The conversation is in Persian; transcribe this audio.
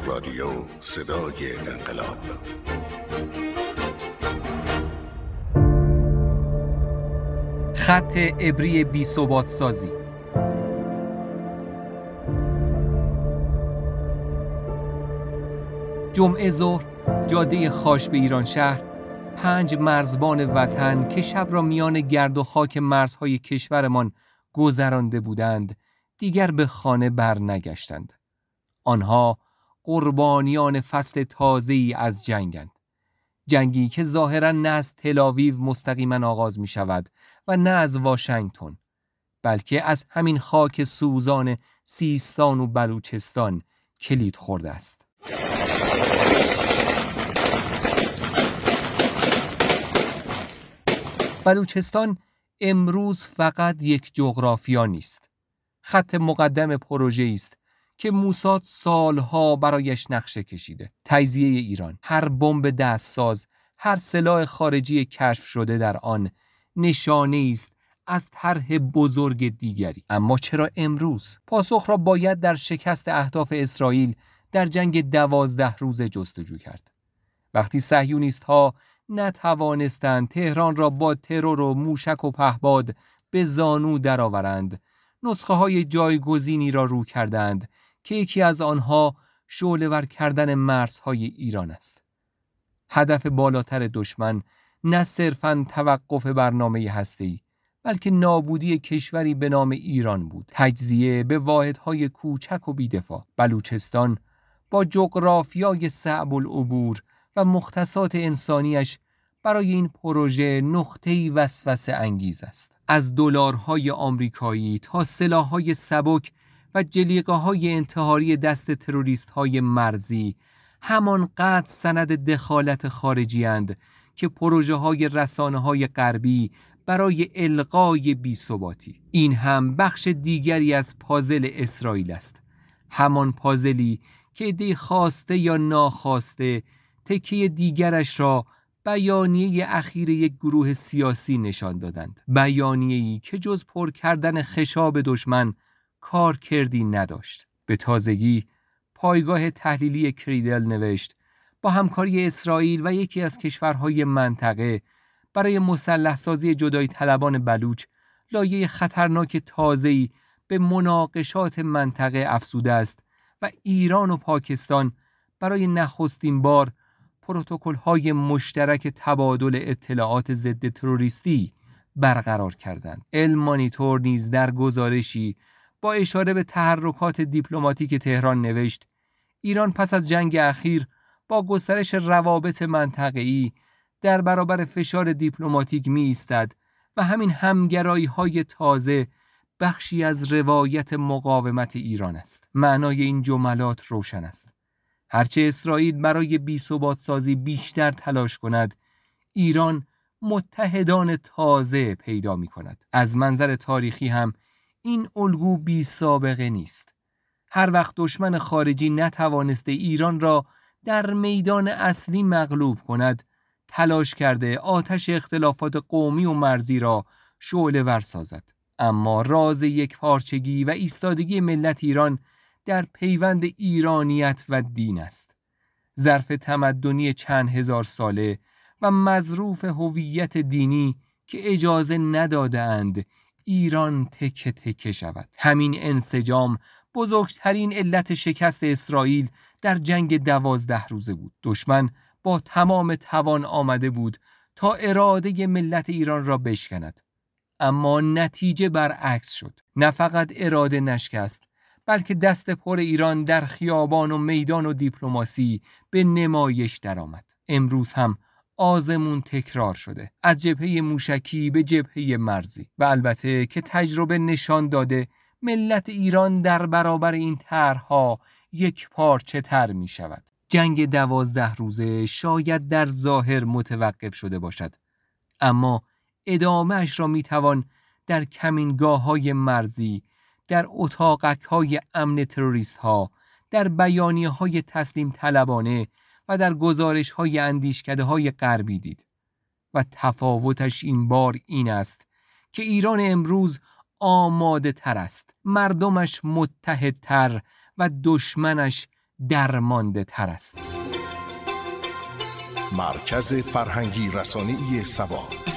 رادیو صدای انقلاب. خط ابری بی‌ثبات سازی. جمعه ظهر جاده خاش به ایران شهر، 5 مرزبان وطن که شب را میان گرد و خاک مرزهای کشورمان گذرانده بودند دیگر به خانه بر نگشتند. آنها قربانیان فصل تازه‌ای از جنگند. جنگی که ظاهراً نه از تل‌آویو مستقیما آغاز می شود و نه از واشنگتن، بلکه از همین خاک سوزان سیستان و بلوچستان کلید خورده است. بلوچستان امروز فقط یک جغرافیا نیست. خط مقدم پروژه است که موساد سالها برایش نقشه کشیده. تجزیه ایران، هر بمب دستساز، هر سلاح خارجی کشف شده در آن نشانه است از طرح بزرگ دیگری. اما چرا امروز؟ پاسخ را باید در شکست اهداف اسرائیل در جنگ 12 روزه جستجو کرد. وقتی صهیونیست‌ها نتوانستند تهران را با ترور و موشک و پهپاد به زانو درآورند، نسخه‌های جایگزینی را رو کردند که یکی از آنها شعله‌ور کردن مرزهای ایران است. هدف بالاتر دشمن نه صرفاً توقف برنامه هسته‌ای، بلکه نابودی کشوری به نام ایران بود. تجزیه به واحدهای کوچک و بی‌دفاع. بلوچستان با جغرافیای صعب العبور و مختصات انسانیش برای این پروژه نقطه‌ای وسوسه انگیز است. از دلارهای آمریکایی تا سلاح‌های سبک و جلیقه‌های انتحاری دست تروریست‌های مرزی همانقدر سند دخالت خارجی اند که پروژه‌های رسانه‌های غربی برای القای بی‌ثباتی. این هم بخش دیگری از پازل اسرائیل است. همان پازلی که عده‌ای خواسته یا ناخواسته تکیه دیگرش را بیانیه اخیر یک گروه سیاسی نشان دادند. بیانیه‌ای که جز پر کردن خشاب دشمن کار کردی نداشت. به تازگی پایگاه تحلیلی کریدل نوشت با همکاری اسرائیل و یکی از کشورهای منطقه برای مسلح سازی جدایی طلبان بلوچ لایه خطرناک تازه‌ای به مناقشات منطقه افزوده است و ایران و پاکستان برای نخستین بار پروتکل‌های مشترک تبادل اطلاعات ضد تروریستی برقرار کردند. المانیتور نیز در گزارشی با اشاره به تحرکات دیپلماتیک تهران نوشت ایران پس از جنگ اخیر با گسترش روابط منطقه‌ای در برابر فشار دیپلماتیک می ایستد و همین همگرایی‌های تازه بخشی از روایت مقاومت ایران است. معنای این جملات روشن است. هرچه اسرائیل برای بی‌ثبات سازی بیشتر تلاش کند، ایران متحدان تازه پیدا می کند. از منظر تاریخی هم این الگو بی سابقه نیست. هر وقت دشمن خارجی نتوانسته ایران را در میدان اصلی مغلوب کند، تلاش کرده آتش اختلافات قومی و مرزی را شعله‌ور سازد. اما راز یک پارچگی و ایستادگی ملت ایران در پیوند ایرانیت و دین است. ظرف تمدنی چند هزار ساله و مظروف هویت دینی که اجازه نداده اند ایران تکه تکه شود. همین انسجام بزرگترین علت شکست اسرائیل در جنگ 12 روزه بود. دشمن با تمام توان آمده بود تا اراده ملت ایران را بشکند. اما نتیجه برعکس شد. نه فقط اراده نشکست، بلکه دست پر ایران در خیابان و میدان و دیپلماسی به نمایش درآمد. امروز هم آزمون تکرار شده، از جبهه موشکی به جبهه مرزی، و البته که تجربه نشان داده ملت ایران در برابر این طرح‌ها یک پارچه تر می شود. جنگ 12 روزه شاید در ظاهر متوقف شده باشد، اما ادامه‌اش را می توان در کمینگاه‌های مرزی، در اتاقک‌های امن تروریست‌ها، در بیانیه‌های تسلیم طلبانه و در گزارش‌های اندیشکده‌های غربی دید. و تفاوتش این بار این است که ایران امروز آماده تر است، مردمش متحدتر و دشمنش درمانده تر است. مرکز فرهنگی رسانه‌ای سبا.